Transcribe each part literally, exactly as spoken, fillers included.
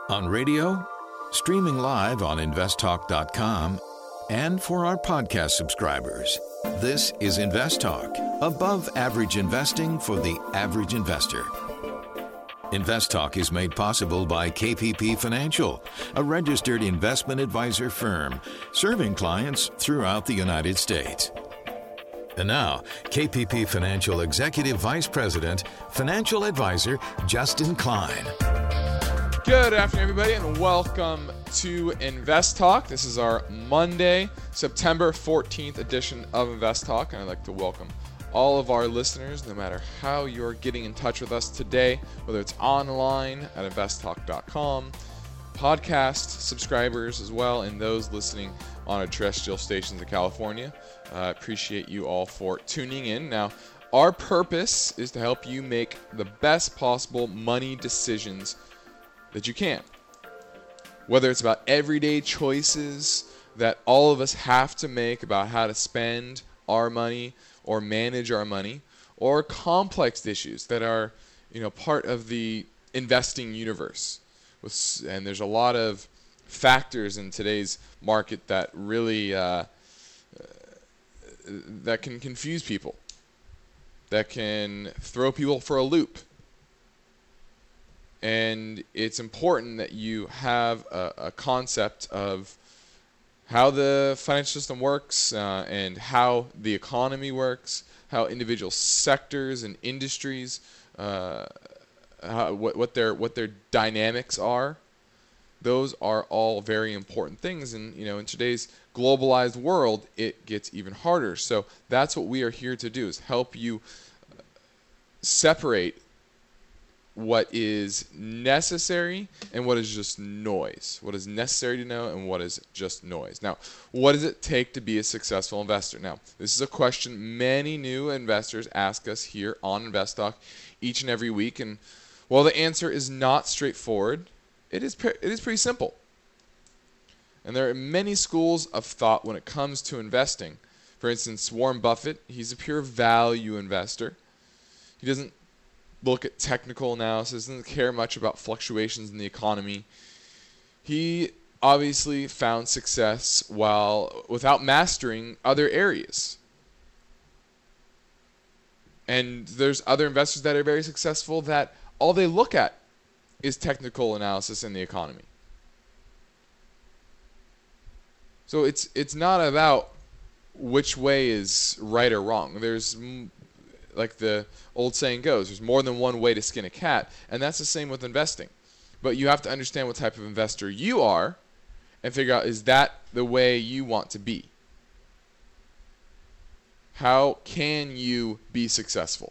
On radio, streaming live on invest talk dot com, and for our podcast subscribers. This is Invest Talk, above average investing for the average investor. Invest Talk is made possible by K P P Financial, a registered investment advisor firm serving clients throughout the United States. And now, K P P Financial Executive Vice President, Financial Advisor, Justin Klein. Good afternoon, everybody, and welcome to Invest Talk. This is our Monday, September fourteenth edition of Invest Talk, and I'd like to welcome all of our listeners, no matter how you're getting in touch with us today, whether it's online at invest talk dot com, podcast subscribers as well, and those listening on our terrestrial stations in California. I uh, appreciate you all for tuning in. Now, our purpose is to help you make the best possible money decisions that you can. Whether it's about everyday choices that all of us have to make about how to spend our money or manage our money, or complex issues that are, you know, part of the investing universe. And there's a lot of factors in today's market that really uh, that can confuse people, that can throw people for a loop. And it's important that you have a, a concept of how the financial system works uh, and how the economy works, how individual sectors and industries, uh, how, what, what their what their dynamics are. Those are all very important things, and you know, in today's globalized world, it gets even harder. So that's what we are here to do: is help you separate what is necessary and what is just noise. What is necessary to know and what is just noise. Now, what does it take to be a successful investor? Now, this is a question many new investors ask us here on Invest Talk each and every week. And while the answer is not straightforward, it is pre- it is pretty simple. And there are many schools of thought when it comes to investing. For instance, Warren Buffett, he's a pure value investor. He doesn't look at technical analysis, doesn't care much about fluctuations in the economy. He obviously found success while without mastering other areas. And there's other investors that are very successful that all they look at is technical analysis in the economy. So it's it's not about which way is right or wrong. There's, like the old saying goes, there's more than one way to skin a cat, and that's the same with investing. But you have to understand what type of investor you are and figure out, is that the way you want to be? How can you be successful?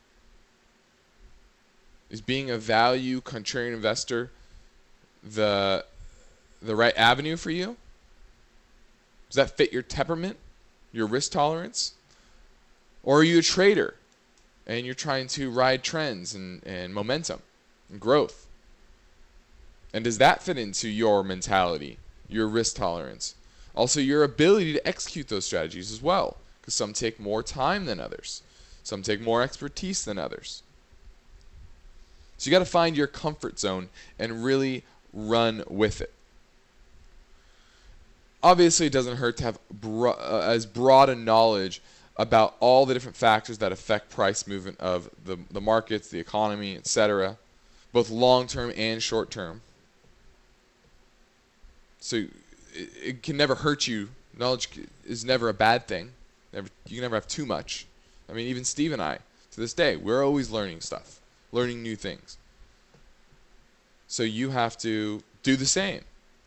Is being a value contrarian investor the the right avenue for you? Does that fit your temperament, your risk tolerance? Or are you a trader and you're trying to ride trends and, and momentum and growth? And does that fit into your mentality, your risk tolerance? Also, your ability to execute those strategies as well, because some take more time than others. Some take more expertise than others. So you got to find your comfort zone and really run with it. Obviously, it doesn't hurt to have bro- uh, as broad a knowledge about all the different factors that affect price movement of the, the markets, the economy, et cetera, both long-term and short-term. So it, it can never hurt you. Knowledge is never a bad thing. Never, you can never have too much. I mean, even Steve and I, to this day, we're always learning stuff, learning new things. So you have to do the same.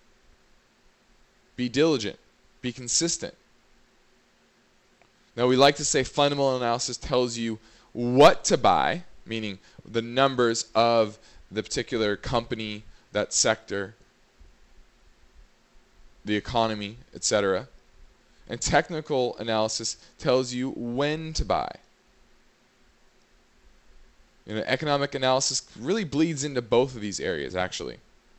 Be diligent. Be consistent. Now, we like to say fundamental analysis tells you what to buy, meaning the numbers of the particular company, that sector, the economy, et cetera. And technical analysis tells you when to buy. You know, economic analysis really bleeds into both of these areas, actually.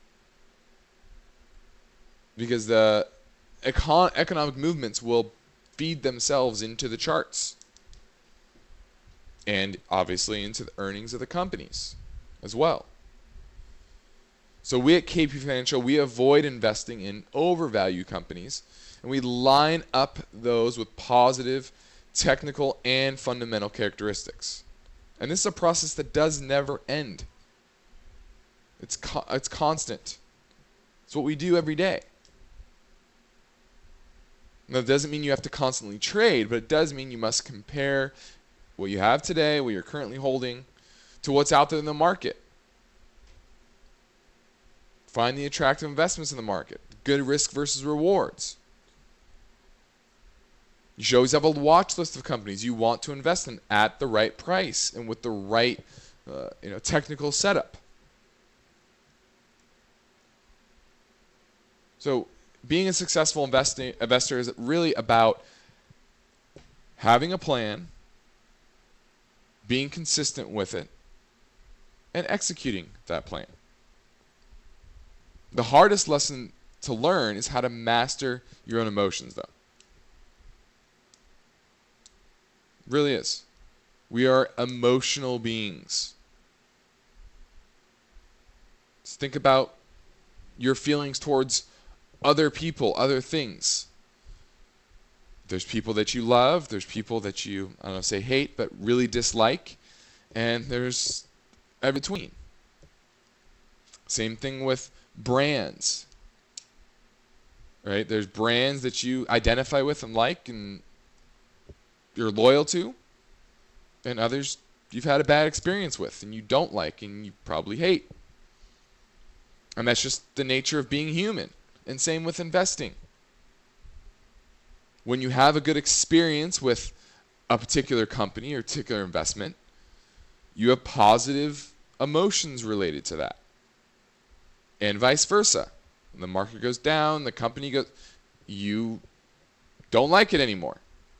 Because the econ- economic movements will feed themselves into the charts. And obviously into the earnings of the companies as well. So we at K P Financial, we avoid investing in overvalued companies, and we line up those with positive technical and fundamental characteristics. And this is a process that does never end. It's co- it's constant. It's what we do every day. Now, it doesn't mean you have to constantly trade, but it does mean you must compare what you have today, what you're currently holding, to what's out there in the market. Find the attractive investments in the market, good risk versus rewards. You should always have a watch list of companies you want to invest in at the right price and with the right uh, you know, technical setup. So being a successful investing, investor is really about having a plan, being consistent with it, and executing that plan. The hardest lesson to learn is how to master your own emotions, though. Really is. We are emotional beings. Just think about your feelings towards other people, other things. There's people that you love, there's people that you, I don't know, say hate, but really dislike, and there's in between. Same thing with brands, right? There's brands that you identify with and like and you're loyal to, and others you've had a bad experience with and you don't like and you probably hate. And that's just the nature of being human. And same with investing. When you have a good experience with a particular company or particular investment, you have positive emotions related to that. And vice versa. When the market goes down, the company goes, you don't like it anymore.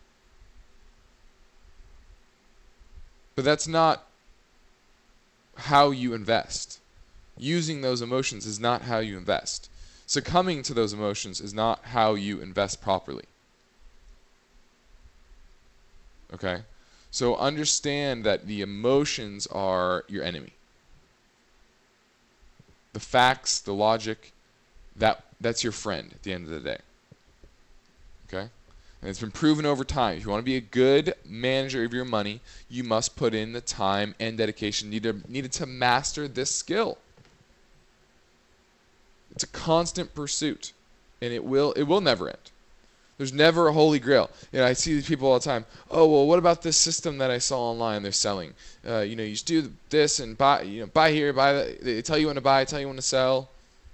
But that's not how you invest. Using those emotions is not how you invest. Succumbing to those emotions is not how you invest properly. Okay? So understand that the emotions are your enemy. The facts, the logic, that that's your friend at the end of the day. Okay? And it's been proven over time. If you want to be a good manager of your money, you must put in the time and dedication needed, needed to master this skill. It's a constant pursuit, and it will it will never end. There's never a holy grail. You know, I see these people all the time. Oh, well, what about this system that I saw online they're selling? Uh, you know, you just do this and buy. You know, buy here, buy that. They tell you when to buy, tell you when to sell,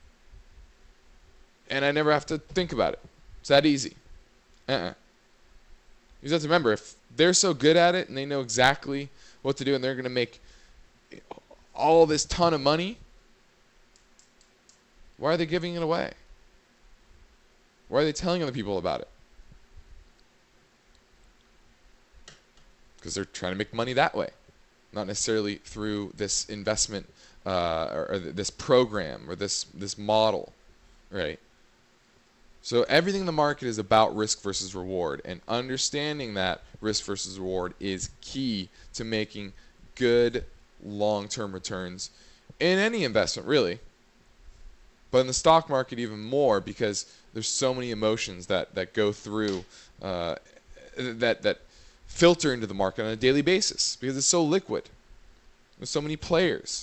and I never have to think about it. It's that easy. Uh-uh. You just have to remember, if they're so good at it and they know exactly what to do, and they're going to make all this ton of money, why are they giving it away? Why are they telling other people about it? Because they're trying to make money that way, not necessarily through this investment uh, or, or this program or this this model, right? So everything in the market is about risk versus reward, and understanding that risk versus reward is key to making good long-term returns in any investment, really. But in the stock market even more, because there's so many emotions that, that go through, uh, that that filter into the market on a daily basis, because it's so liquid. There's so many players.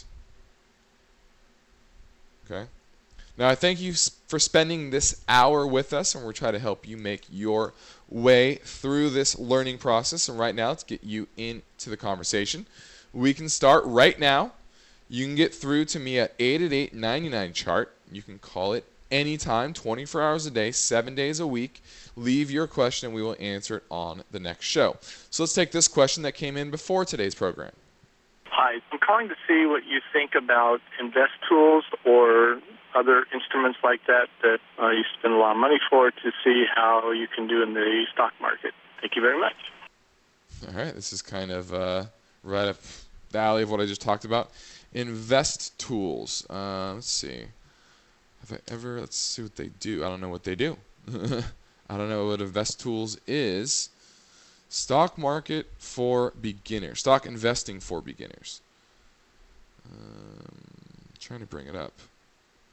Okay? Now, I thank you for spending this hour with us, and we're trying to help you make your way through this learning process. And right now, let's get you into the conversation. We can start right now. You can get through to me at eight eight eight, nine nine, chart. You can call it anytime, twenty-four hours a day, seven days a week. Leave your question and we will answer it on the next show. So let's take this question that came in before today's program. Hi, I'm calling to see what you think about invest tools or other instruments like that that uh, you spend a lot of money for, to see how you can do in the stock market. Thank you very much. All right, this is kind of uh, right up the alley of what I just talked about. Invest tools. Uh, let's see. Have I ever, let's see what they do. I don't know what they do. I don't know what Invest Tools is. Stock market for beginners. Stock investing for beginners. Um, trying to bring it up.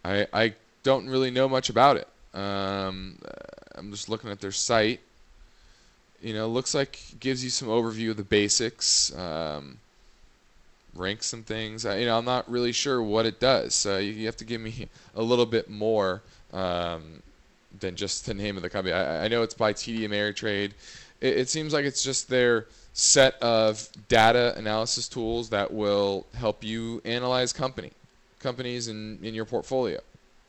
I, I don't really know much about it. Um, I'm just looking at their site. You know, looks like it gives you some overview of the basics, um, ranks some things. I, you know, I'm not really sure what it does. So you, you have to give me a little bit more um, than just the name of the company. I, I know it's by T D Ameritrade. It, it seems like it's just their set of data analysis tools that will help you analyze company companies in, in your portfolio.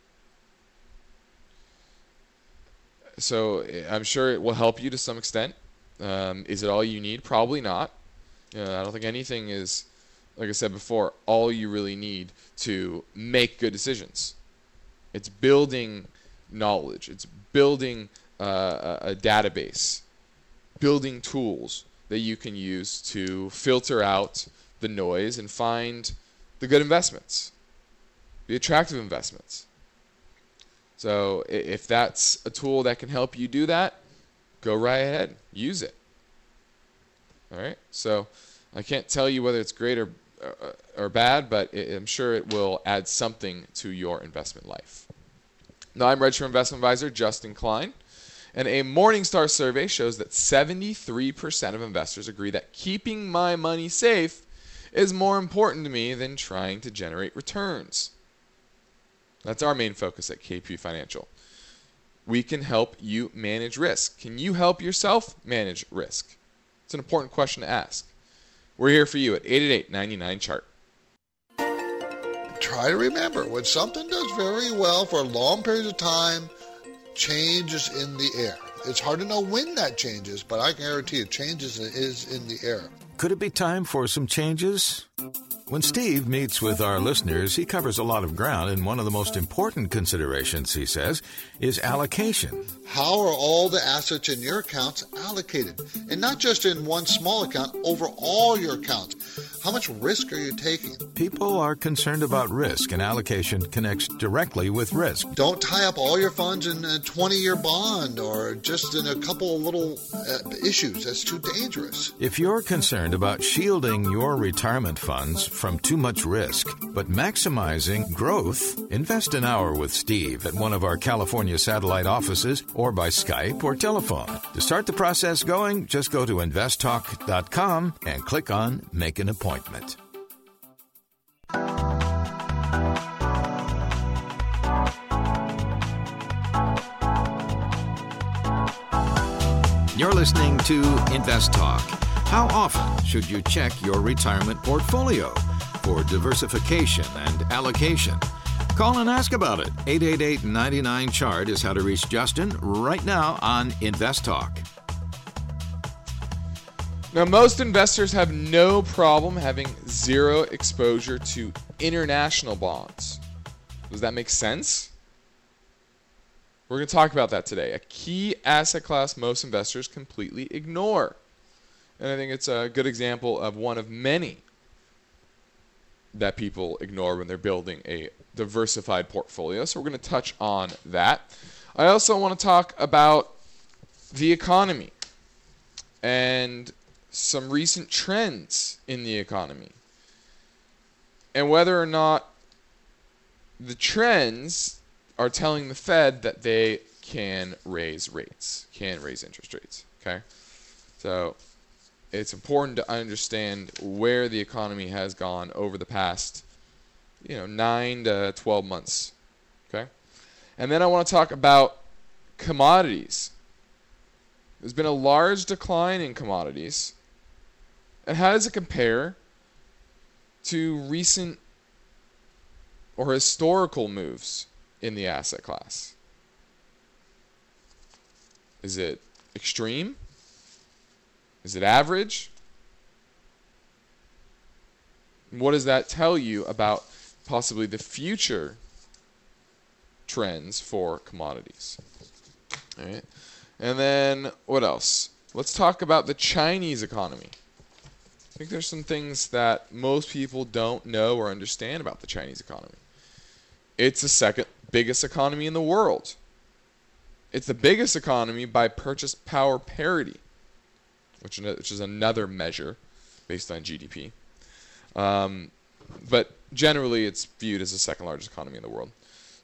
So I'm sure it will help you to some extent. Um, is it all you need? Probably not. Uh, I don't think anything is, like I said before, all you really need to make good decisions. It's building knowledge. It's building uh, a, a database, building tools that you can use to filter out the noise and find the good investments, the attractive investments. So if that's a tool that can help you do that, go right ahead, use it. All right. So I can't tell you whether it's great or or, or bad, but it, I'm sure it will add something to your investment life. Now, I'm registered investment advisor Justin Klein, and a Morningstar survey shows that seventy-three percent of investors agree that keeping my money safe is more important to me than trying to generate returns. That's our main focus at K P Financial. We can help you manage risk. Can you help yourself manage risk? It's an important question to ask. We're here for you at eight eight eight, nine nine, chart. Try to remember, when something does very well for long periods of time, change is in the air. It's hard to know when that changes, but I can guarantee you change is in the air. Could it be time for some changes? When Steve meets with our listeners, he covers a lot of ground, and one of the most important considerations, he says, is allocation. How are all the assets in your accounts allocated? And not just in one small account, over all your accounts. How much risk are you taking? People are concerned about risk, and allocation connects directly with risk. Don't tie up all your funds in a twenty-year bond or just in a couple of little uh, issues. That's too dangerous. If you're concerned about shielding your retirement funds from too much risk, but maximizing growth, invest an hour with Steve at one of our California satellite offices or by Skype or telephone. To start the process going, just go to invest talk dot com and click on Make an Appointment. You're listening to Invest Talk. How often should you check your retirement portfolio for diversification and allocation? Call and ask about it. eight eight eight, nine nine, chart is how to reach Justin right now on Invest Talk. Now, most investors have no problem having zero exposure to international bonds. Does that make sense? We're going to talk about that today. A key asset class most investors completely ignore. And I think it's a good example of one of many that people ignore when they're building a diversified portfolio. So we're going to touch on that. I also want to talk about the economy and some recent trends in the economy, and whether or not the trends are telling the Fed that they can raise rates, can raise interest rates. Okay, so it's important to understand where the economy has gone over the past, you know, nine to twelve months. Okay, and then I want to talk about commodities. There's been a large decline in commodities. And how does it compare to recent or historical moves in the asset class? Is it extreme? Is it average? What does that tell you about possibly the future trends for commodities? All right. And then what else? Let's talk about the Chinese economy. I think there's some things that most people don't know or understand about the Chinese economy. It's the second biggest economy in the world. It's the biggest economy by purchase power parity, which, which is another measure based on G D P. Um, but generally, it's viewed as the second largest economy in the world.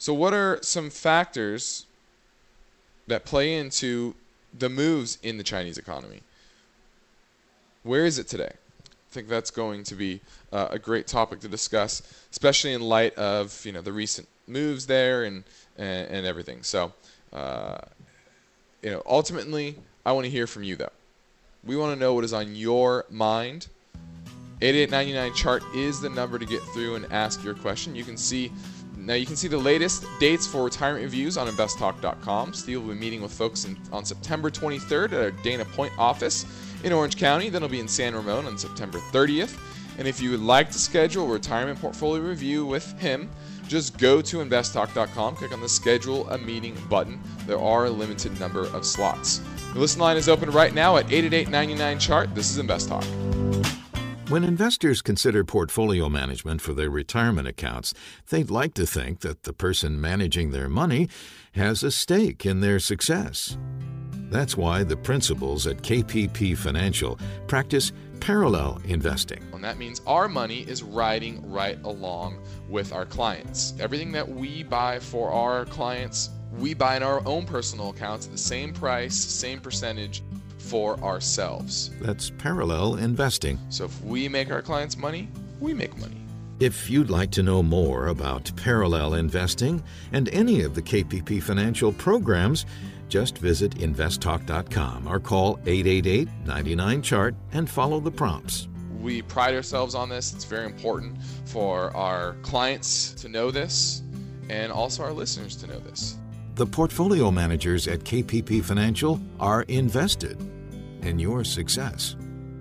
So what are some factors that play into the moves in the Chinese economy? Where is it today? I think that's going to be uh, a great topic to discuss, especially in light of, you know, the recent moves there and and, and everything. So, uh, you know, ultimately, I want to hear from you, though. We want to know what is on your mind. eight eight nine nine chart is the number to get through and ask your question. You can see now you can see the latest dates for retirement reviews on invest talk dot com. Steve will be meeting with folks in, on September twenty-third at our Dana Point office in Orange County. Then he'll be in San Ramon on September thirtieth. And if you would like to schedule a retirement portfolio review with him, just go to invest talk dot com, click on the Schedule a Meeting button. There are a limited number of slots. The listen line is open right now at eight eight eight nine nine chart. This is Invest Talk. When investors consider portfolio management for their retirement accounts, they'd like to think that the person managing their money has a stake in their success. That's why the principals at K P P Financial practice parallel investing. And that means our money is riding right along with our clients. Everything that we buy for our clients, we buy in our own personal accounts at the same price, same percentage for ourselves. That's parallel investing. So if we make our clients money, we make money. If you'd like to know more about parallel investing and any of the K P P Financial programs, just visit invest talk dot com or call eight eight eight nine nine chart and follow the prompts. We pride ourselves on this. It's very important for our clients to know this and also our listeners to know this. The portfolio managers at K P P Financial are invested in your success.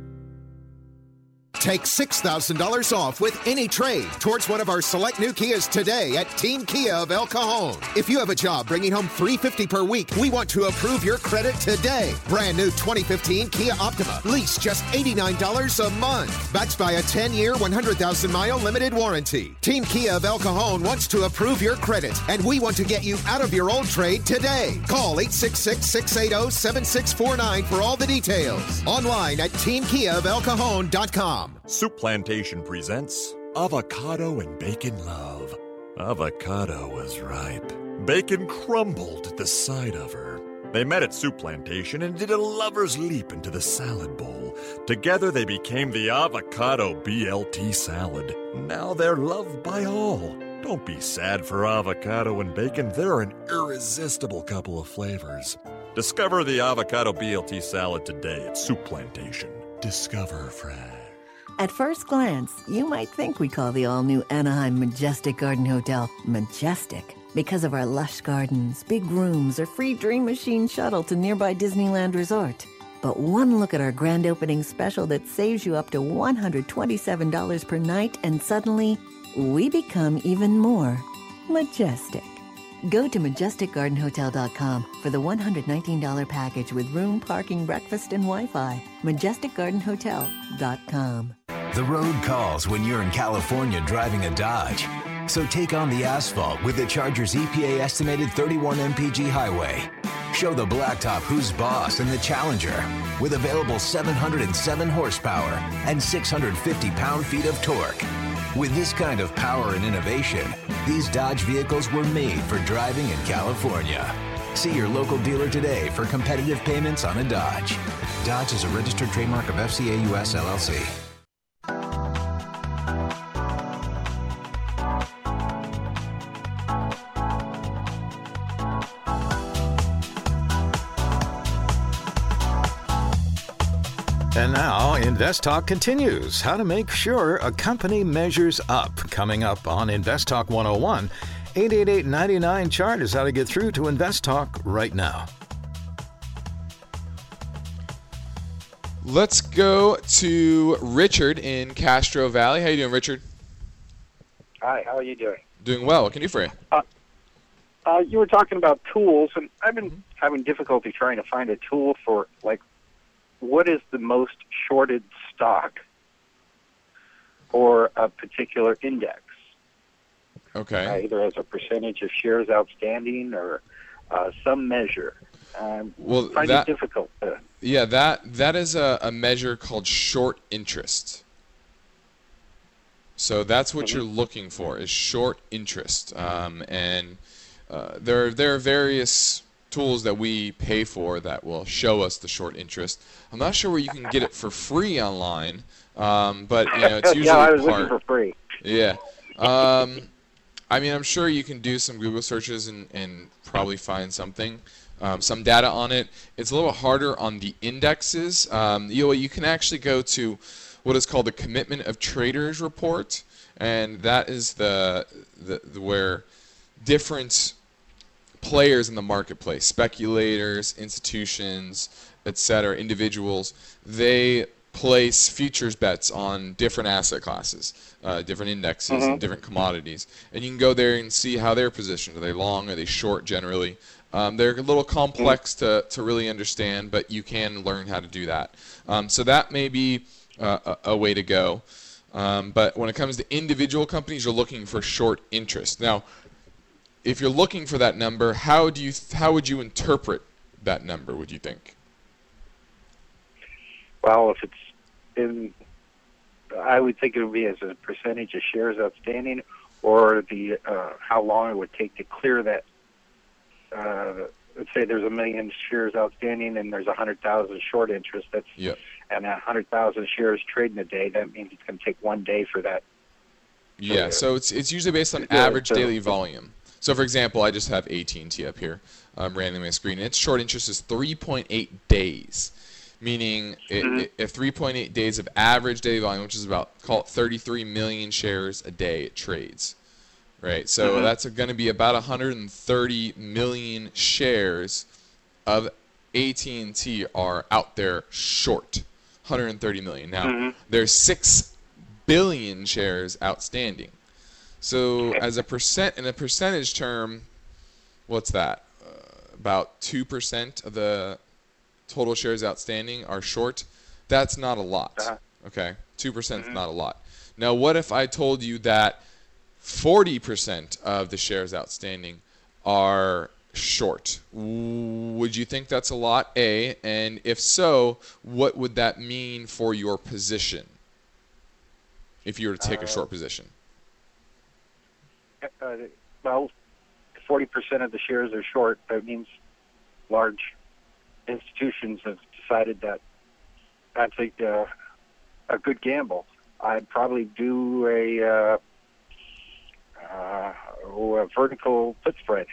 Take six thousand dollars off with any trade towards one of our select new Kias today at Team Kia of El Cajon. If you have a job bringing home three hundred fifty dollars per week, we want to approve your credit today. Brand new twenty fifteen Kia Optima. Lease just eighty-nine dollars a month. Backed by a ten-year, one hundred thousand mile limited warranty. Team Kia of El Cajon wants to approve your credit, and we want to get you out of your old trade today. Call eight six six, six eight zero, seven six four nine for all the details. Online at team kia of el cajon dot com. Soup Plantation presents Avocado and Bacon Love. Avocado was ripe. Bacon crumbled at the sight of her. They met at Soup Plantation and did a lover's leap into the salad bowl. Together they became the Avocado B L T salad. Now they're loved by all. Don't be sad for avocado and bacon. They're an irresistible couple of flavors. Discover the Avocado B L T salad today at Soup Plantation. Discover fresh. At first glance, you might think we call the all-new Anaheim Majestic Garden Hotel Majestic because of our lush gardens, big rooms, or free Dream Machine shuttle to nearby Disneyland Resort. But one look at our grand opening special that saves you up to one hundred twenty-seven dollars per night, and suddenly, we become even more majestic. Go to majestic garden hotel dot com for the one hundred nineteen dollars package with room, parking, breakfast, and Wi-Fi. majestic garden hotel dot com. The road calls when you're in California driving a Dodge. So take on the asphalt with the Charger's E P A estimated thirty-one M P G highway. Show the blacktop who's boss in the Challenger with available seven hundred seven horsepower and six hundred fifty pound-feet of torque. With this kind of power and innovation, these Dodge vehicles were made for driving in California. See your local dealer today for competitive payments on a Dodge. Dodge is a registered trademark of F C A U S L L C. And now, Invest Talk continues. How to make sure a company measures up. Coming up on Invest Talk one oh one, eight eight eight nine nine chart is how to get through to Invest Talk right now. Let's go to Richard in Castro Valley. How you doing, Richard? Hi, how are you doing? Doing well. What can I do for you? Uh, uh, you were talking about tools, and I've been mm-hmm. having difficulty trying to find a tool for, like, what is the most shorted stock or a particular index? Okay. Uh, either as a percentage of shares outstanding or uh, some measure. Um, well, I find that, it difficult. To, yeah, that that is a, a measure called short interest. So that's what you're looking for, is short interest. Um, and uh, there, there are various tools that we pay for that will show us the short interest. I'm not sure where you can get it for free online, um, but you know, it's usually yeah, I was part. looking for free. Yeah. Um, I mean, I'm sure you can do some Google searches and, and probably find something, um, some data on it. It's a little harder on the indexes. Um, you know, you can actually go to what is called the Commitment of Traders report, and that is the, the, the where different players in the marketplace, speculators, institutions, et cetera, individuals, they place futures bets on different asset classes, uh, different indexes, Mm-hmm. and different commodities. And you can go there and see how they're positioned. Are they long? Are they short generally? Um, they're a little complex to, to really understand, but you can learn how to do that. Um, so that may be uh, a, a way to go. Um, but when it comes to individual companies, you're looking for short interest. Now, if you're looking for that number, how do you how would you interpret that number, would you think? Well, if it's in, I would think it would be as a percentage of shares outstanding, or the uh, how long it would take to clear that. Uh, let's say there's a million shares outstanding and there's a hundred thousand short interest. That's Yep. and a hundred thousand shares trading a day. That means it's going to take one day for that. Yeah, so it's it's usually based on Yeah, average so- daily volume. So, for example, I just have A T and T up here, um, randomly on my screen. Its short interest is three point eight days, meaning it, Mhm. it, if three point eight days of average daily volume, which is about, call it thirty-three million shares a day, it trades. Right, so Mhm. that's going to be about one hundred thirty million shares of A T and T are out there short. one hundred thirty million. Now, Mhm. there's six billion shares outstanding. So as a percent, in a percentage term, what's that? Uh, about two percent of the total shares outstanding are short. That's not a lot. Uh-huh. Okay, two percent is not a lot. Now, what if I told you that forty percent of the shares outstanding are short? Would you think that's a lot, A? And if so, what would that mean for your position if you were to take a Uh, short position? Uh, well, forty percent of the shares are short. That means large institutions have decided that that's a, uh, a good gamble. I'd probably do a, uh, uh, oh, a vertical put spread.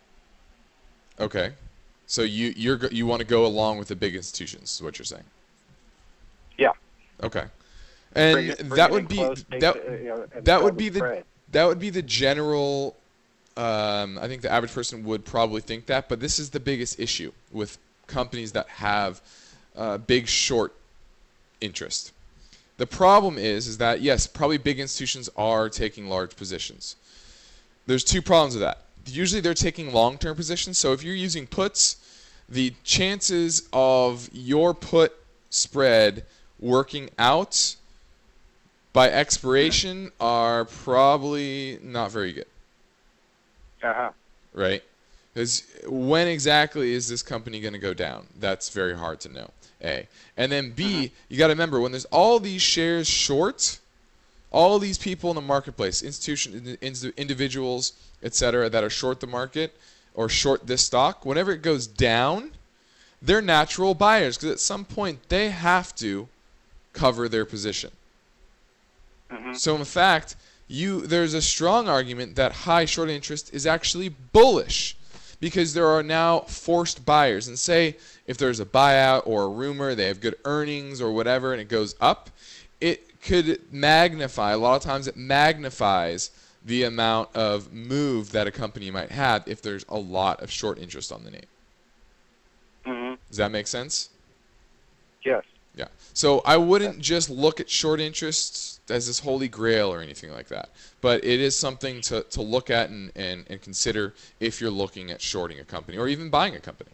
Okay. So you you're go- you want to go along with the big institutions, is what you're saying? Yeah. Okay. And Bring it- bring that it would in be close, take that the, uh, you know, and that sell would be the spread. that would be the general. Um, I think the average person would probably think that, but this is the biggest issue with companies that have uh, big short interest. The problem is, is that yes, probably big institutions are taking large positions. There's two problems with that. Usually they're taking long-term positions. So if you're using puts, the chances of your put spread working out by expiration are probably not very good. Uh-huh. Right? Because when exactly is this company going to go down? That's very hard to know, A. And then B, you got to remember, when there's all these shares short, all these people in the marketplace, institutions, individuals, et cetera, that are short the market or short this stock, whenever it goes down, they're natural buyers because at some point they have to cover their position. Mm-hmm. So in fact, you there's a strong argument that high short interest is actually bullish because there are now forced buyers. And say if there's a buyout or a rumor, they have good earnings or whatever, and it goes up, it could magnify, a lot of times it magnifies the amount of move that a company might have if there's a lot of short interest on the name. Mm-hmm. Does that make sense? Yes. Yeah. So I wouldn't just look at short interest as this holy grail or anything like that. But it is something to, to look at and, and, and consider if you're looking at shorting a company or even buying a company.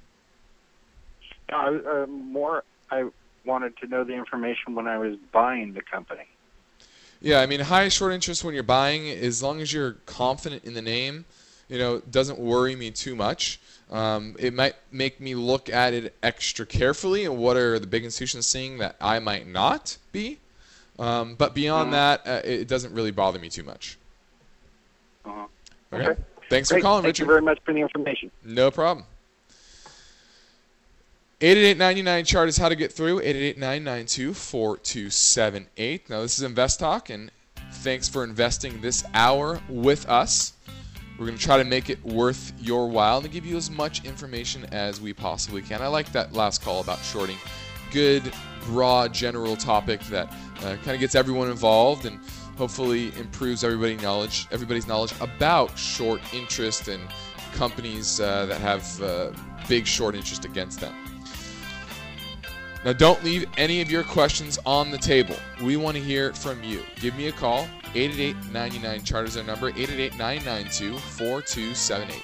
Uh, uh, more, I wanted to know the information when I was buying the company. Yeah, I mean, high short interest when you're buying, as long as you're confident in the name, you know, doesn't worry me too much. Um, it might make me look at it extra carefully and what are the big institutions seeing that I might not be. Um, but beyond that, uh, it doesn't really bother me too much. Uh-huh. Okay. Okay. Thanks Great. for calling, Thank Richard. Thank you very much for the information. No problem. eight eight eight, nine nine, chart is how to get through. eight eight eight, nine nine two, four two seven eight. Now, this is Invest Talk, and thanks for investing this hour with us. We're going to try to make it worth your while and give you as much information as we possibly can. I like that last call about shorting. Good, broad, general topic that uh, kind of gets everyone involved and hopefully improves everybody's knowledge, everybody's knowledge about short interest and companies uh, that have uh, big short interest against them. Now, don't leave any of your questions on the table. We want to hear from you. Give me a call. eight eight eight, nine nine, chart is our number. eight eight eight, nine nine two, four two seven eight.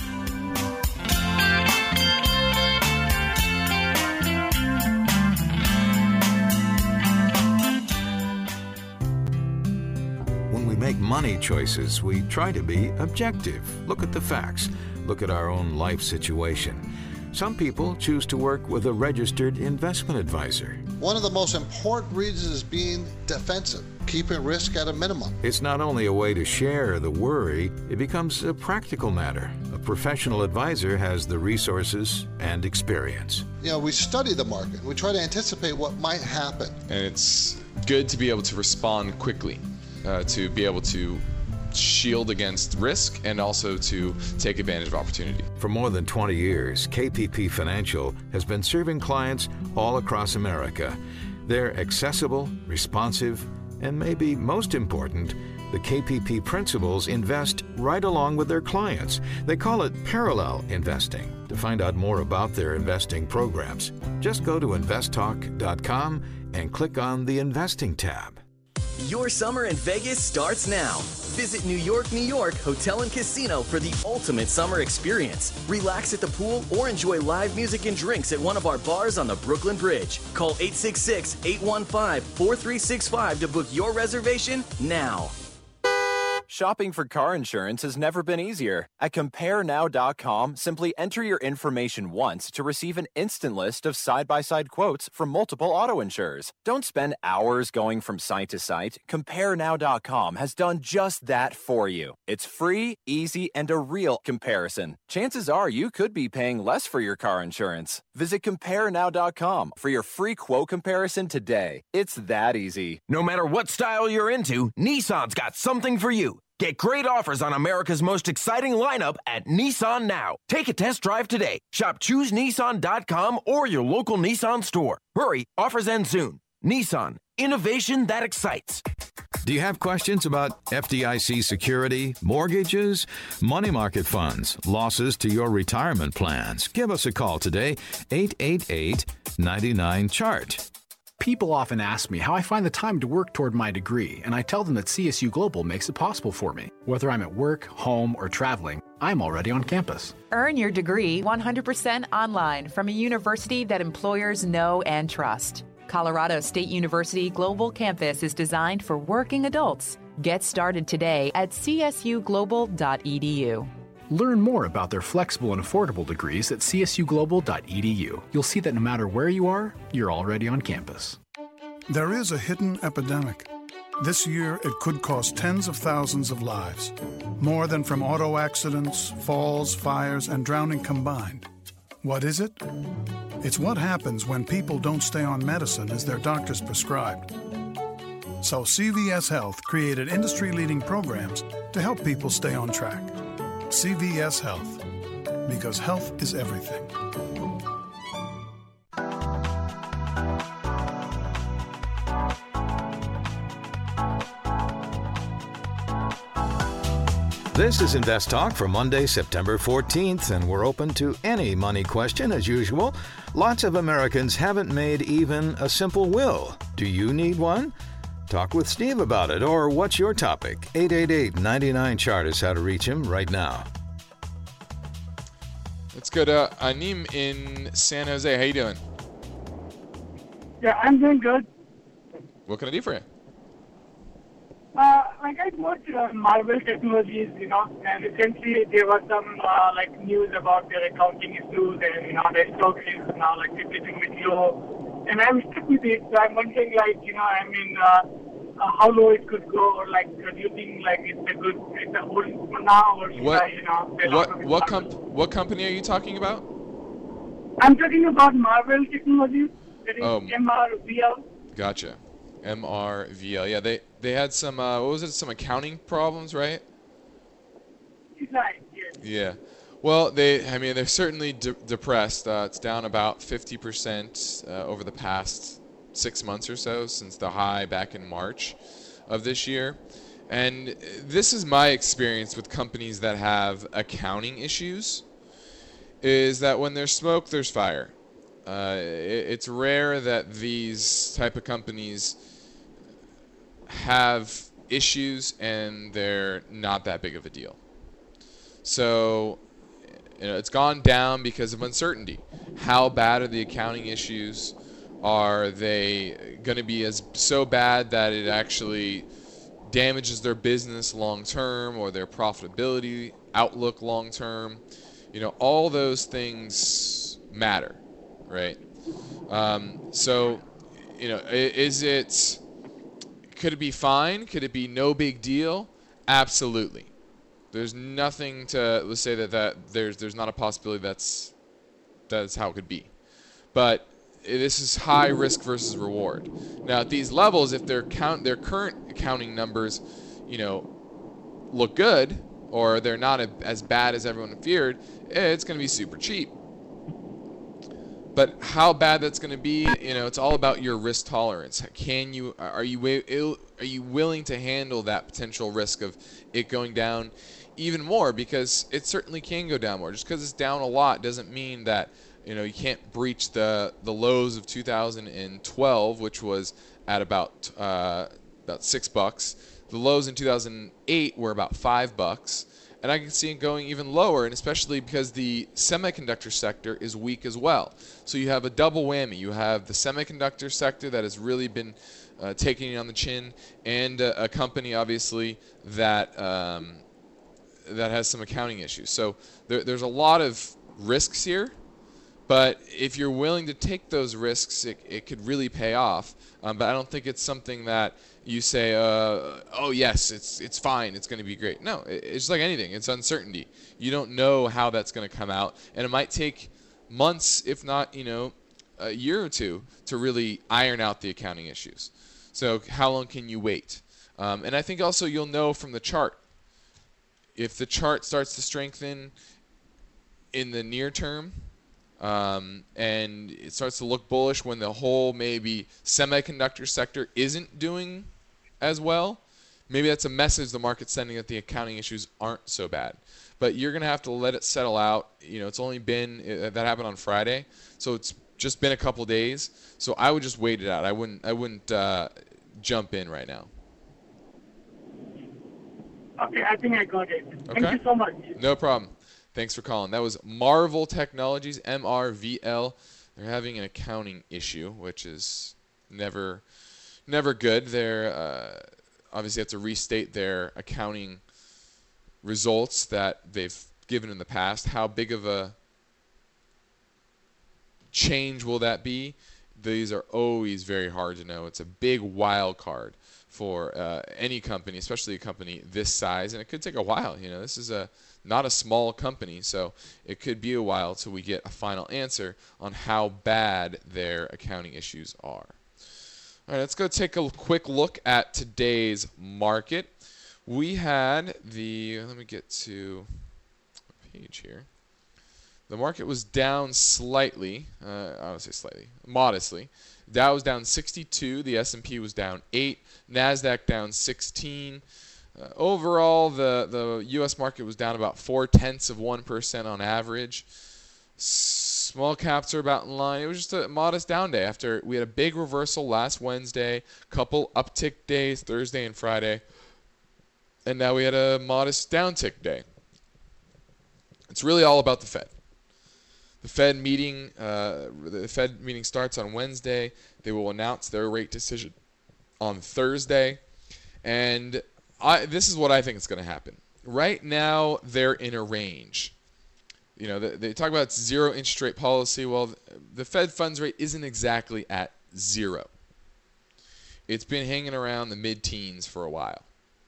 When we make money choices, we try to be objective. Look at the facts. Look at our own life situation. Some people choose to work with a registered investment advisor. One of the most important reasons is being defensive, keeping risk at a minimum. It's not only a way to share the worry, it becomes a practical matter. A professional advisor has the resources and experience. You know, we study the market. We try to anticipate what might happen. And it's good to be able to respond quickly, uh, to be able to shield against risk and also to take advantage of opportunity. For more than twenty years, K P P Financial has been serving clients all across America. They're accessible, responsive, and maybe most important, the K P P principals invest right along with their clients. They call it parallel investing. To find out more about their investing programs, just go to invest talk dot com and click on the Investing tab. Your summer in Vegas starts now. Visit New York, New York Hotel and Casino for the ultimate summer experience. Relax at the pool or enjoy live music and drinks at one of our bars on the Brooklyn Bridge. Call eight six six, eight one five, four three six five to book your reservation now. Shopping for car insurance has never been easier. At compare now dot com, simply enter your information once to receive an instant list of side-by-side quotes from multiple auto insurers. Don't spend hours going from site to site. compare now dot com has done just that for you. It's free, easy, and a real comparison. Chances are you could be paying less for your car insurance. Visit compare now dot com for your free quote comparison today. It's that easy. No matter what style you're into, Nissan's got something for you. Get great offers on America's most exciting lineup at Nissan Now. Take a test drive today. Shop choose nissan dot com or your local Nissan store. Hurry, offers end soon. Nissan, innovation that excites. Do you have questions about F D I C security, mortgages, money market funds, losses to your retirement plans? Give us a call today, eight eight eight, nine nine, chart. People often ask me how I find the time to work toward my degree, and I tell them that C S U Global makes it possible for me. Whether I'm at work, home, or traveling, I'm already on campus. Earn your degree one hundred percent online from a university that employers know and trust. Colorado State University Global Campus is designed for working adults. Get started today at c s u global dot e d u. Learn more about their flexible and affordable degrees at c s u global dot e d u. You'll see that no matter where you are, you're already on campus. There is a hidden epidemic. This year, it could cost tens of thousands of lives, more than from auto accidents, falls, fires, and drowning combined. What is it? It's what happens when people don't stay on medicine as their doctors prescribed. So C V S Health created industry-leading programs to help people stay on track. C V S Health, because health is everything. This is Invest Talk for Monday, September fourteenth, and we're open to any money question as usual. Lots of Americans haven't made even a simple will. Do you need one? Talk with Steve about it, or what's your topic? eight eight eight, nine nine, chart is how to reach him right now. Let's go to Anim in San Jose. How you doing? Yeah, I'm doing good. What can I do for you? Uh, like I worked on Marvel Technologies, you know, and recently there was some uh, like news about their accounting issues, and you know their stock is now like depleting with low and I'm stuck with it. So I'm wondering, like, you know, I mean, uh, uh, how low it could go, or like, uh, do you think like it's a good, it's a hold for now, or should What I, you know, get what out of it? what comp what company are you talking about? I'm talking about Marvell Technologies. That is Oh. M R V L. Gotcha. M R V L. Yeah, they they had some uh, what was it? Some accounting problems, right? Right. Yes. Yeah. Well, they I mean they're certainly de- depressed. Uh, it's down about fifty percent uh, over the past six months or so since the high back in March of this year. And this is my experience with companies that have accounting issues, is that when there's smoke, there's fire. Uh, it, it's rare that these type of companies have issues and they're not that big of a deal. So, you know, it's gone down because of uncertainty. How bad are the accounting issues? Are they going to be as so bad that it actually damages their business long term or their profitability outlook long term? You know, all those things matter, right? Um, so, you know, is it, could it be fine? Could it be no big deal? Absolutely. There's nothing to let's say that, that there's there's not a possibility that's that's how it could be. But this is high risk versus reward. Now at these levels, if their count their current accounting numbers, you know, look good or they're not a, as bad as everyone feared, it's going to be super cheap. But how bad that's going to be, you know, it's all about your risk tolerance. Can you are you are you willing to handle that potential risk of it going down even more? Because it certainly can go down more. Just because it's down a lot doesn't mean that, you know, you can't breach the the lows of two thousand twelve, which was at about uh, about six bucks. The lows in two thousand eight were about five bucks. And I can see it going even lower, and especially because the semiconductor sector is weak as well. So you have a double whammy. You have the semiconductor sector that has really been uh, taking it on the chin, and a, a company, obviously, that um, that has some accounting issues. So there, there's a lot of risks here, but if you're willing to take those risks, it, it could really pay off. Um, but I don't think it's something that you say, uh, oh, yes, it's it's fine, it's going to be great. No, it, it's like anything. It's uncertainty. You don't know how that's going to come out, and it might take months, if not, you know, a year or two to really iron out the accounting issues. So how long can you wait? Um, and I think also you'll know from the chart. If the chart starts to strengthen in the near term, Um, and it starts to look bullish when the whole maybe semiconductor sector isn't doing as well, maybe that's a message the market's sending that the accounting issues aren't so bad. But you're going to have to let it settle out. You know, it's only been, uh, that happened on Friday, so it's just been a couple days. So I would just wait it out. I wouldn't, I wouldn't uh, jump in right now. Okay, I think I got it. Okay. Thank you so much. No problem. Thanks for calling. That was Marvell Technologies, M R V L. They're having an accounting issue, which is never never good. They're uh, obviously have to restate their accounting results that they've given in the past. How big of a change will that be? These are always very hard to know. It's a big wild card for uh, any company, especially a company this size, and it could take a while. You know, this is a not a small company, so it could be a while till we get a final answer on how bad their accounting issues are. All right, let's go take a quick look at today's market. We had the, let me get to a page here. The market was down slightly, uh, I don't say slightly, modestly. Dow was down sixty-two, the S and P was down eight, NASDAQ down sixteen. Uh, overall, the, the U S market was down about four-tenths of one percent on average. Small caps are about in line. It was just a modest down day after we had a big reversal last Wednesday, couple uptick days, Thursday and Friday, and now we had a modest downtick day. It's really all about the Fed. The Fed meeting, uh, the Fed meeting starts on Wednesday. They will announce their rate decision on Thursday, and I, this is what I think is going to happen. Right now, they're in a range. you know, they, they talk about zero interest rate policy. Well, the Fed funds rate isn't exactly at zero. It's been hanging around the mid-teens for a while.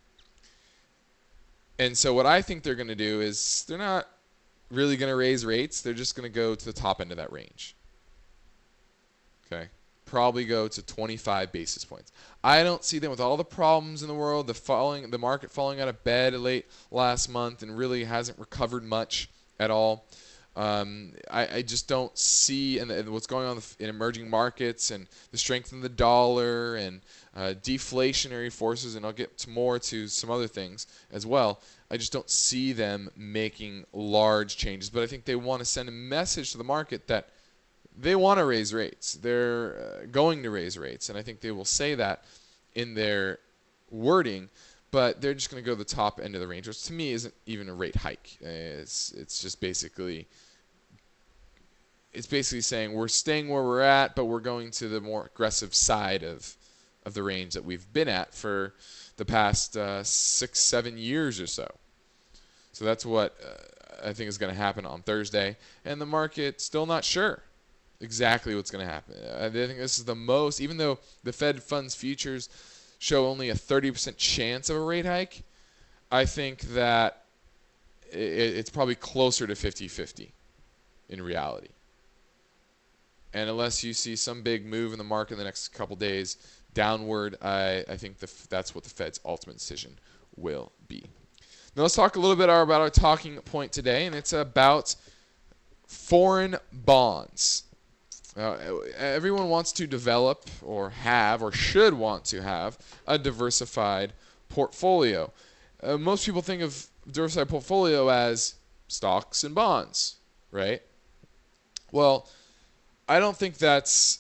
And so what I think they're going to do is they're not really going to raise rates. They're just going to go to the top end of that range. Okay? Probably go to twenty-five basis points. I don't see them with all the problems in the world, the falling, the market falling out of bed late last month and really hasn't recovered much at all. Um, I, I just don't see and, and what's going on in emerging markets and the strength in the dollar and uh, deflationary forces, and I'll get to more to some other things as well. I just don't see them making large changes, but I think they want to send a message to the market that they want to raise rates. They're uh, going to raise rates, and I think they will say that in their wording, but they're just going to go to the top end of the range, which to me isn't even a rate hike. It's it's just basically it's basically saying we're staying where we're at, but we're going to the more aggressive side of of the range that we've been at for the past uh, six, seven years or so. So that's what uh, I think is going to happen on Thursday, and the market still not sure exactly what's going to happen. I think this is the most, even though the Fed funds futures show only a thirty percent chance of a rate hike, I think that it's probably closer to fifty-fifty in reality. And unless you see some big move in the market in the next couple days downward, I, I think the, that's what the Fed's ultimate decision will be. Now let's talk a little bit about our talking point today, and it's about foreign bonds. Uh, everyone wants to develop or have or should want to have a diversified portfolio. Uh, most people think of diversified portfolio as stocks and bonds, right? Well, I don't think that's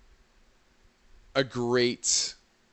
a great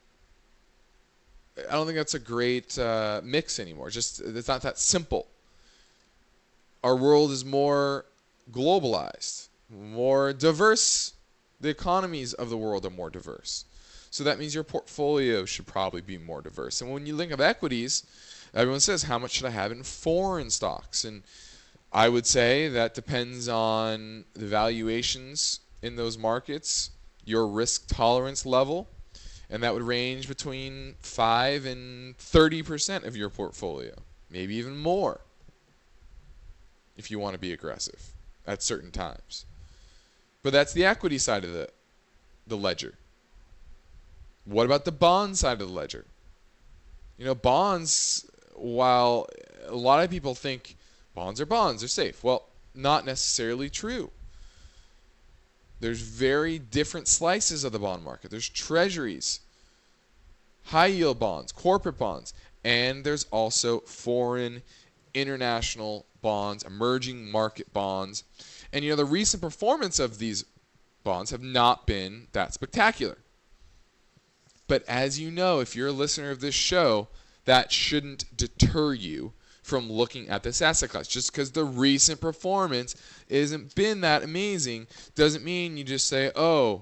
I don't think that's a great uh, mix anymore. Just it's not that simple. Our world is more globalized, more diverse. The economies of the world are more diverse. So that means your portfolio should probably be more diverse. And when you think of equities, everyone says, how much should I have in foreign stocks? And I would say that depends on the valuations in those markets, your risk tolerance level, and that would range between five and thirty percent of your portfolio, maybe even more if you want to be aggressive at certain times. But that's the equity side of the, the ledger. What about the bond side of the ledger? You know, bonds, while a lot of people think bonds are bonds, they're safe. Well, not necessarily true. There's very different slices of the bond market. There's treasuries, high yield bonds, corporate bonds, and there's also foreign international bonds, emerging market bonds. And you know, the recent performance of these bonds have not been that spectacular. But as you know, if you're a listener of this show, that shouldn't deter you from looking at this asset class. Just because the recent performance isn't been that amazing doesn't mean you just say, oh,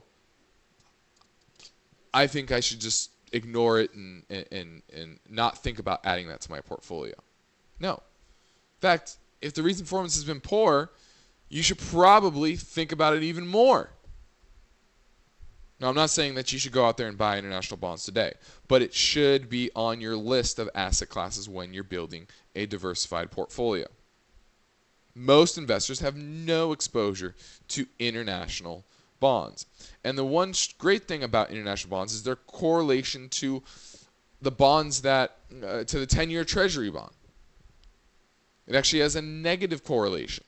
I think I should just ignore it and, and, and not think about adding that to my portfolio. No. In fact, if the recent performance has been poor, you should probably think about it even more. Now, I'm not saying that you should go out there and buy international bonds today, but it should be on your list of asset classes when you're building a diversified portfolio. Most investors have no exposure to international bonds. And the one great thing about international bonds is their correlation to the bonds that, uh, to the ten-year treasury bond. It actually has a negative correlation,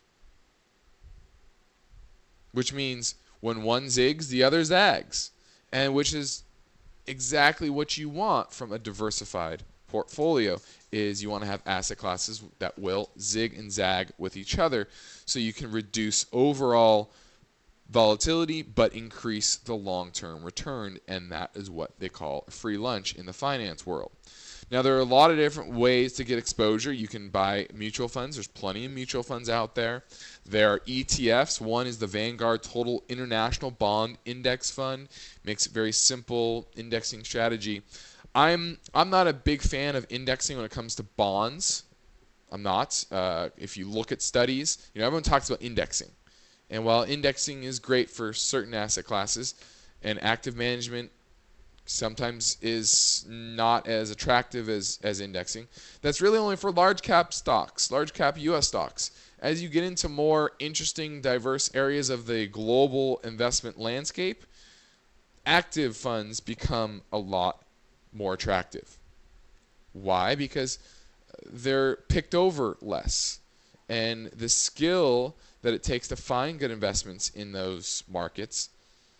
which means when one zigs, the other zags, and which is exactly what you want from a diversified portfolio. Is you want to have asset classes that will zig and zag with each other so you can reduce overall volatility but increase the long-term return, and that is what they call a free lunch in the finance world. Now, there are a lot of different ways to get exposure. You can buy mutual funds. There's plenty of mutual funds out there. There are E T Fs. One is the Vanguard Total International Bond Index Fund. Makes it very simple indexing strategy. I'm I'm not a big fan of indexing when it comes to bonds. I'm not. Uh, if you look at studies, you know, everyone talks about indexing. And while indexing is great for certain asset classes, and active management sometimes is not as attractive as, as indexing, that's really only for large cap stocks, large cap U S stocks. As you get into more interesting, diverse areas of the global investment landscape, active funds become a lot more attractive. Why? Because they're picked over less. And the skill that it takes to find good investments in those markets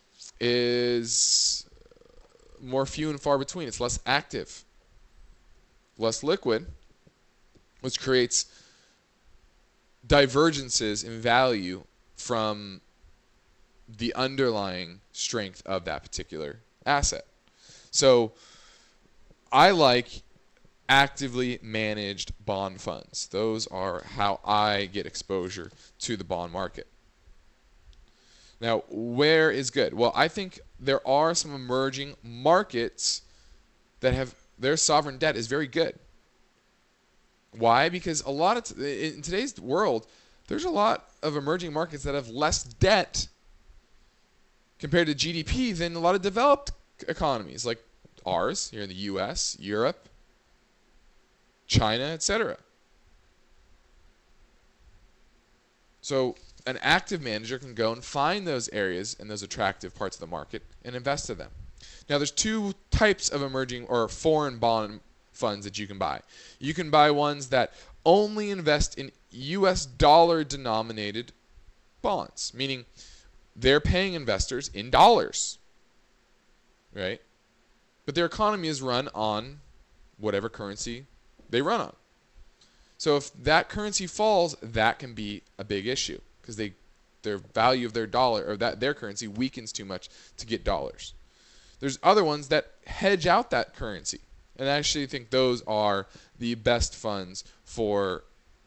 is more few and far between. It's less active, less liquid, which creates divergences in value from the underlying strength of that particular asset. So I like actively managed bond funds. Those are how I get exposure to the bond market. Now, where is good? Well, I think there are some emerging markets that have their sovereign debt is very good. Why? Because a lot of t- in today's world, there's a lot of emerging markets that have less debt compared to G D P than a lot of developed economies like ours here in the U S, Europe, China, et cetera. So an active manager can go and find those areas and those attractive parts of the market and invest in them. Now, there's two types of emerging or foreign bond funds that you can buy. You can buy ones that only invest in U S dollar denominated bonds, meaning they're paying investors in dollars, right? But their economy is run on whatever currency they run on. So if that currency falls, that can be a big issue because they their value of their dollar or that their currency weakens too much to get dollars. There's other ones that hedge out that currency. And I actually think those are the best funds for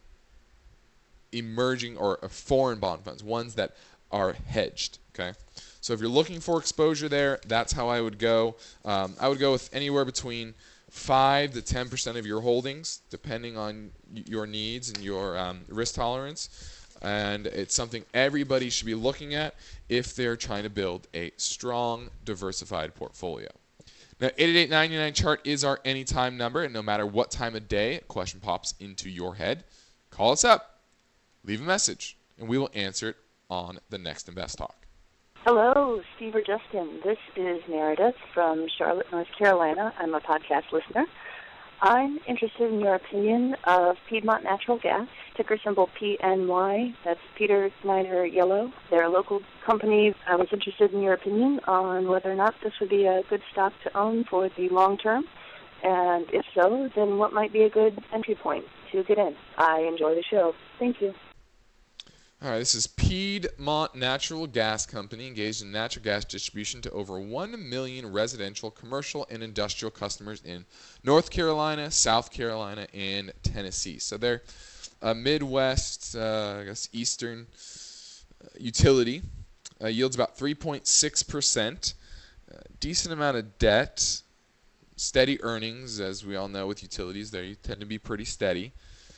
emerging or foreign bond funds, ones that are hedged, okay? So if you're looking for exposure there, that's how I would go. Um, I would go with anywhere between five to ten percent of your holdings, depending on your needs and your um, risk tolerance. And it's something everybody should be looking at if they're trying to build a strong, diversified portfolio. Now, eight eight eight, nine nine chart is our anytime number, and no matter what time of day a question pops into your head, call us up, leave a message, and we will answer it on the next Invest Talk. Hello, Steve or Justin. This is Meredith from Charlotte, North Carolina. I'm a podcast listener. I'm interested in your opinion of Piedmont Natural Gas, ticker symbol P N Y. That's Peter Snyder Yellow. They're a local company. I was interested in your opinion on whether or not this would be a good stock to own for the long term. And if so, then what might be a good entry point to get in? I enjoy the show. Thank you. All right, this is Piedmont Natural Gas Company, engaged in natural gas distribution to over one million residential, commercial, and industrial customers in North Carolina, South Carolina, and Tennessee. So they're a Midwest, uh, I guess, Eastern uh, utility. Uh, yields about three point six percent. Uh, decent amount of debt. Steady earnings, as we all know with utilities. They tend to be pretty steady.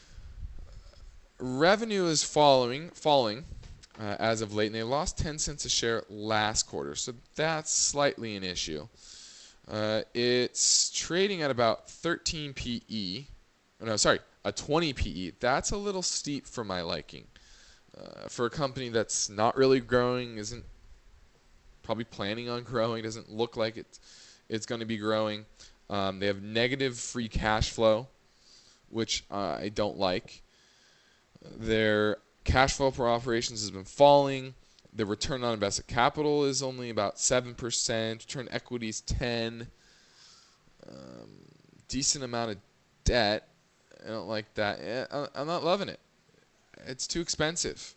Revenue is following, falling uh, as of late, and they lost ten cents a share last quarter, so that's slightly an issue. Uh, it's trading at about thirteen P E. Oh, no, sorry, a twenty P E. That's a little steep for my liking. Uh, for a company that's not really growing, isn't probably planning on growing, doesn't look like it, it's going to be growing. Um, they have negative free cash flow, which uh, I don't like. Their cash flow for operations has been falling. The return on invested capital is only about seven percent. Return equity is ten percent. Um, decent amount of debt. I don't like that. I'm not loving it. It's too expensive.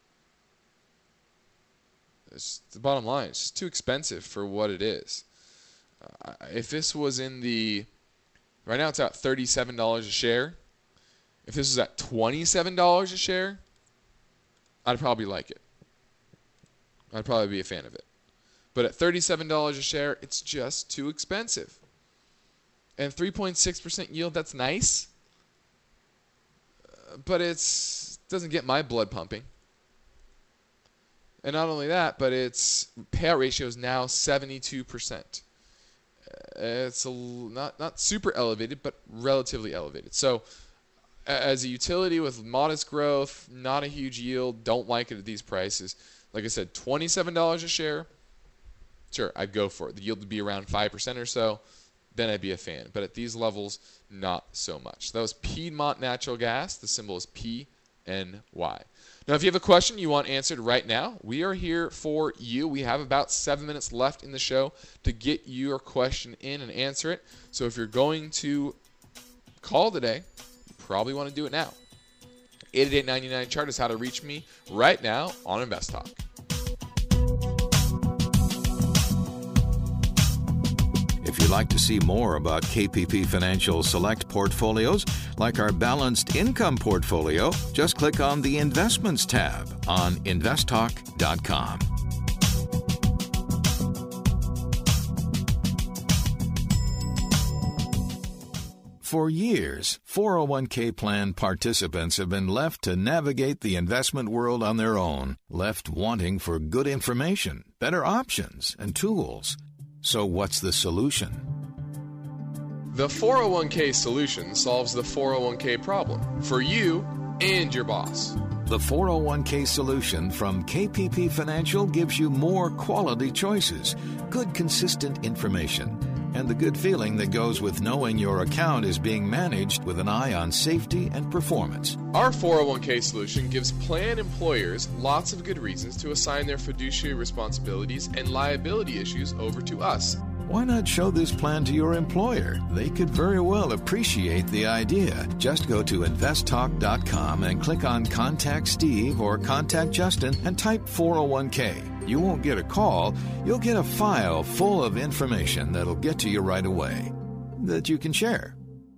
It's the bottom line. It's just too expensive for what it is. Uh, if this was in the... Right now it's at thirty-seven dollars a share. If this was at twenty-seven dollars a share, I'd probably like it. I'd probably be a fan of it. But at thirty-seven dollars a share, it's just too expensive. And three point six percent yield, that's nice. but it's doesn't get my blood pumping. And not only that, but its payout ratio is now seventy-two percent. It's a, not not super elevated, but relatively elevated. So as a utility with modest growth, not a huge yield, don't like it at these prices. Like I said, twenty-seven dollars a share, sure, I'd go for it. The yield would be around five percent or so, then I'd be a fan. But at these levels, not so much. That was Piedmont Natural Gas. The symbol is P N Y. Now, if you have a question you want answered right now, we are here for you. We have about seven minutes left in the show to get your question in and answer it. So if you're going to call today, you probably want to do it now. eight eight eight, nine nine, chart is how to reach me right now on Invest Talk. If you'd like to see more about K P P Financial Select portfolios, like our Balanced Income portfolio, just click on the Investments tab on invest talk dot com. For years, four oh one k plan participants have been left to navigate the investment world on their own, left wanting for good information, better options, and tools. So what's the solution? The four oh one k solution solves the four oh one k problem for you and your boss. The four oh one k solution from K P P Financial gives you more quality choices, good consistent information, and the good feeling that goes with knowing your account is being managed with an eye on safety and performance. Our four oh one k solution gives plan employers lots of good reasons to assign their fiduciary responsibilities and liability issues over to us. Why not show this plan to your employer? They could very well appreciate the idea. Just go to invest talk dot com and click on Contact Steve or Contact Justin and type four oh one k. You won't get a call, you'll get a file full of information that'll get to you right away, that you can share.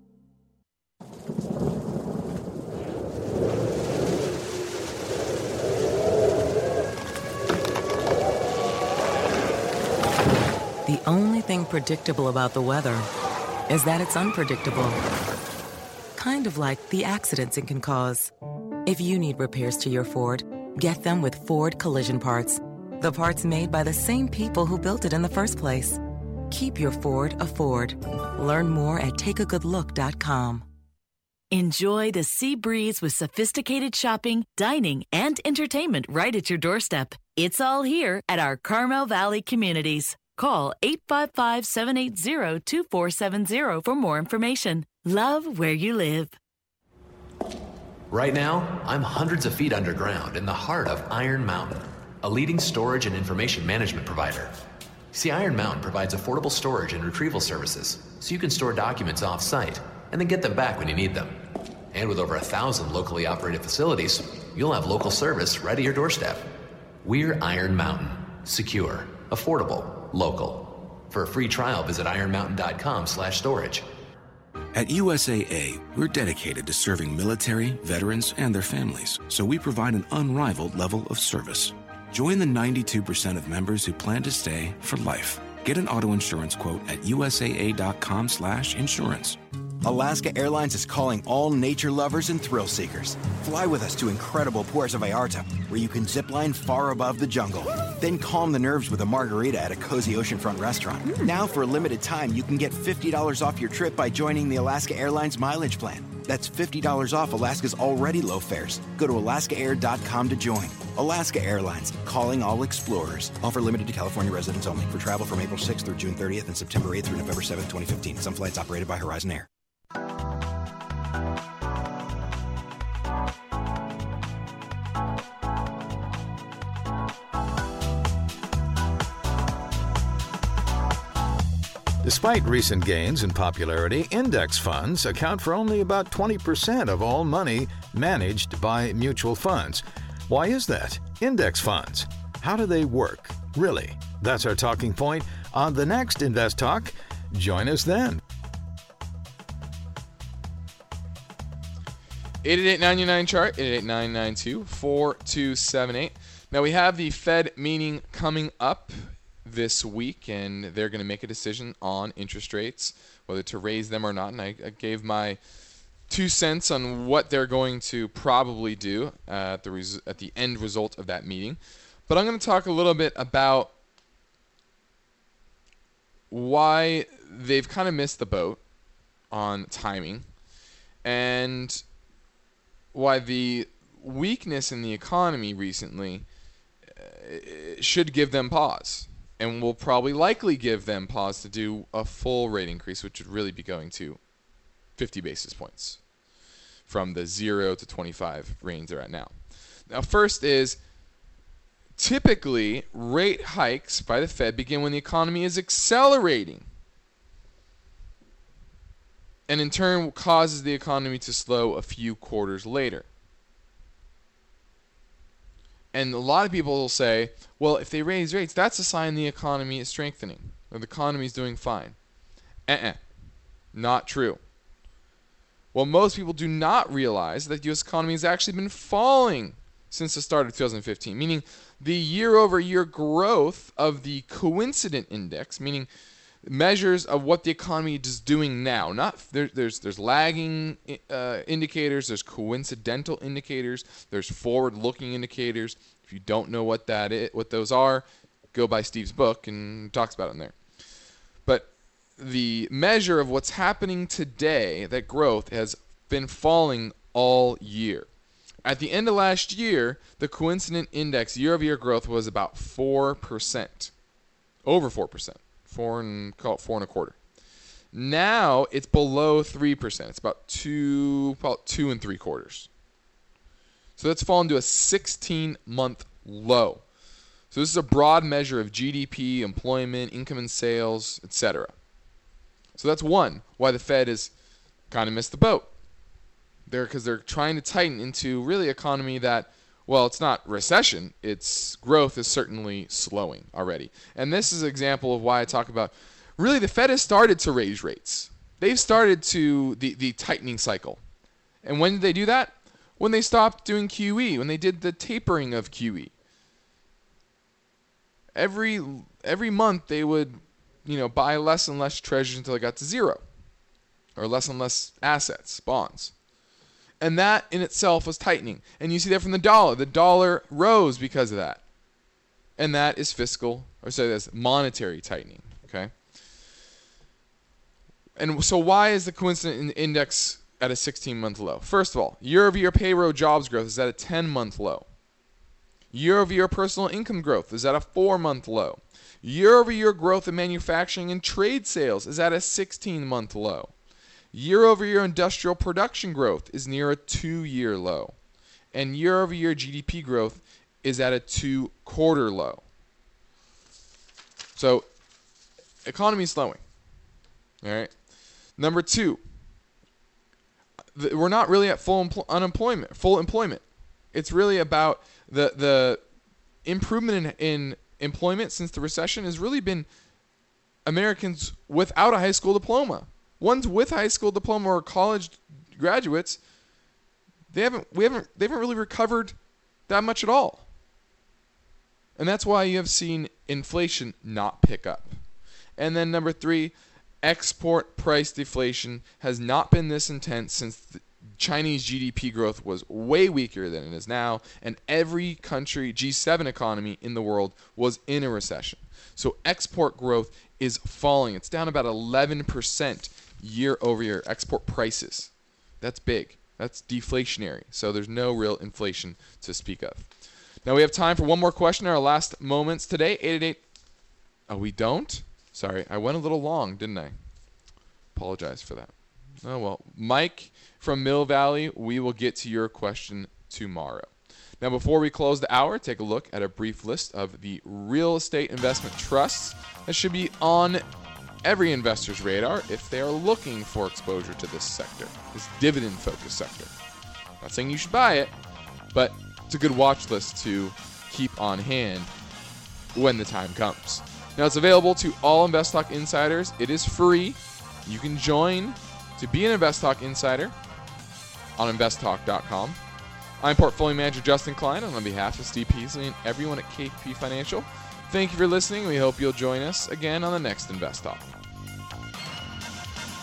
The only thing predictable about the weather is that it's unpredictable. Kind of like the accidents it can cause. If you need repairs to your Ford, get them with Ford Collision Parts. The parts made by the same people who built it in the first place. Keep your Ford a Ford. Learn more at take a good look dot com. Enjoy the sea breeze with sophisticated shopping, dining, and entertainment right at your doorstep. It's all here at our Carmel Valley communities. Call eight five five, seven eight zero, two four seven zero for more information. Love where you live. Right now, I'm hundreds of feet underground in the heart of Iron Mountain, a leading storage and information management provider. See, Iron Mountain provides affordable storage and retrieval services, so you can store documents off-site and then get them back when you need them. And with over a thousand locally operated facilities, you'll have local service right at your doorstep. We're Iron Mountain. Secure, affordable, local. For a free trial, visit iron mountain dot com slash storage. At U S A A, we're dedicated to serving military, veterans, and their families, so we provide an unrivaled level of service. Join the ninety-two percent of members who plan to stay for life. Get an auto insurance quote at U S A A dot com slash insurance. Alaska Airlines is calling all nature lovers and thrill seekers. Fly with us to incredible Puerto Vallarta, where you can zip line far above the jungle. Then calm the nerves with a margarita at a cozy oceanfront restaurant. Mm. Now, for a limited time, you can get fifty dollars off your trip by joining the Alaska Airlines Mileage Plan. That's fifty dollars off Alaska's already low fares. Go to alaska air dot com to join. Alaska Airlines, calling all explorers. Offer limited to California residents only. For travel from April sixth through June thirtieth and September eighth through November seventh, twenty fifteen. Some flights operated by Horizon Air. Despite recent gains in popularity, index funds account for only about twenty percent of all money managed by mutual funds. Why is that? Index funds. How do they work? Really? That's our talking point on the next Invest Talk. Join us then. eight eight eight, nine nine, chart, eight eight eight, nine nine two, four two seven eight. Now we have the Fed meeting coming up this week, and they're going to make a decision on interest rates, whether to raise them or not. And I, I gave my two cents on what they're going to probably do at the res- at the end result of that meeting. But I'm going to talk a little bit about why they've kind of missed the boat on timing and why the weakness in the economy recently uh, should give them pause, and will probably likely give them pause to do a full rate increase, which would really be going to fifty basis points from the zero to twenty-five range they're at now. Now, first is typically rate hikes by the Fed begin when the economy is accelerating, and in turn causes the economy to slow a few quarters later. And a lot of people will say, well, if they raise rates, that's a sign the economy is strengthening, or the economy is doing fine. Uh-uh. Not true. Well, most people do not realize that the U S economy has actually been falling since the start of two thousand fifteen, meaning the year-over-year growth of the coincident index, meaning measures of what the economy is doing now. Not there, there's there's lagging uh, indicators, there's coincidental indicators, there's forward-looking indicators. If you don't know what that is, what those are, go buy Steve's book and talks about it in there. But the measure of what's happening today, that growth has been falling all year. At the end of last year, the coincident index year-over-year growth was about four percent, over four percent. Four and call it four and a quarter. Now it's below three percent. It's about two, about two and three quarters. So that's fallen to a sixteen-month low. So this is a broad measure of G D P, employment, income and sales, et cetera. So that's one why the Fed has kind of missed the boat. They're because they're trying to tighten into really economy that, well, it's not recession. Its growth is certainly slowing already. And this is an example of why I talk about, really, the Fed has started to raise rates. They've started to the, the tightening cycle. And when did they do that? When they stopped doing Q E, when they did the tapering of Q E. Every every month they would, you know, buy less and less treasuries until it got to zero, or less and less assets, bonds. And that in itself was tightening. And you see that from the dollar. The dollar rose because of that. And that is fiscal, or sorry, that's monetary tightening. Okay. And so why is the coincident index at a sixteen-month low? First of all, year-over-year payroll jobs growth is at a ten-month low. Year-over-year personal income growth is at a four-month low. Year-over-year growth in manufacturing and trade sales is at a sixteen-month low. Year-over-year industrial production growth is near a two-year low. And year-over-year G D P growth is at a two-quarter low. So, economy is slowing. All right. Number two, th- we're not really at full empl- unemployment, full employment. It's really about the the improvement in, in employment since the recession has really been Americans without a high school diploma. Ones with high school diploma or college graduates, they haven't we haven't they haven't really recovered that much at all. And that's why you have seen inflation not pick up. And then number three, export price deflation has not been this intense since the Chinese G D P growth was way weaker than it is now, and every country, G seven economy in the world, was in a recession. So export growth is falling. It's down about eleven percent year over year, export prices. That's big. That's deflationary. So there's no real inflation to speak of. Now we have time for one more question in our last moments today. eight eight eight. Oh, we don't? Sorry, I went a little long, didn't I? Apologize for that. Oh, well. Mike from Mill Valley, we will get to your question tomorrow. Now, before we close the hour, take a look at a brief list of the real estate investment trusts that should be on every investor's radar if they are looking for exposure to this sector, this dividend-focused sector. I'm not saying you should buy it, but it's a good watch list to keep on hand when the time comes. Now, it's available to all InvestTalk insiders. It is free. You can join to be an InvestTalk insider on invest talk dot com. I'm Portfolio Manager Justin Klein, and on behalf of Steve Peasley and everyone at K P Financial, thank you for listening. We hope you'll join us again on the next Invest Talk.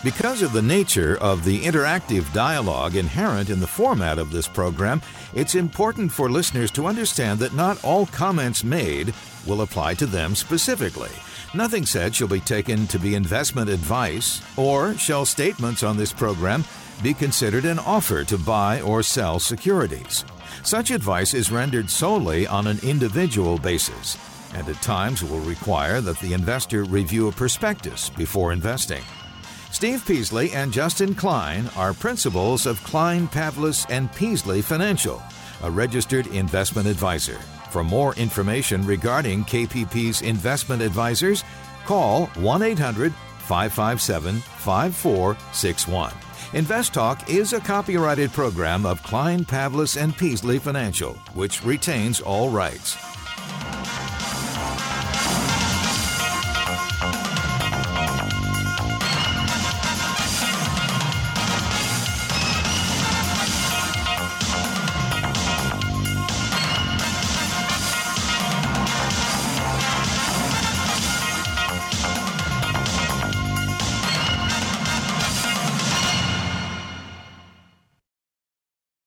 Because of the nature of the interactive dialogue inherent in the format of this program, it's important for listeners to understand that not all comments made will apply to them specifically. Nothing said shall be taken to be investment advice, or shall statements on this program be considered an offer to buy or sell securities. Such advice is rendered solely on an individual basis, and at times will require that the investor review a prospectus before investing. Steve Peasley and Justin Klein are principals of Klein, Pavlis and Peasley Financial, a registered investment advisor. For more information regarding K P P's investment advisors, call one eight hundred, five five seven, five four six one. Invest Talk is a copyrighted program of Klein, Pavlis and Peasley Financial, which retains all rights.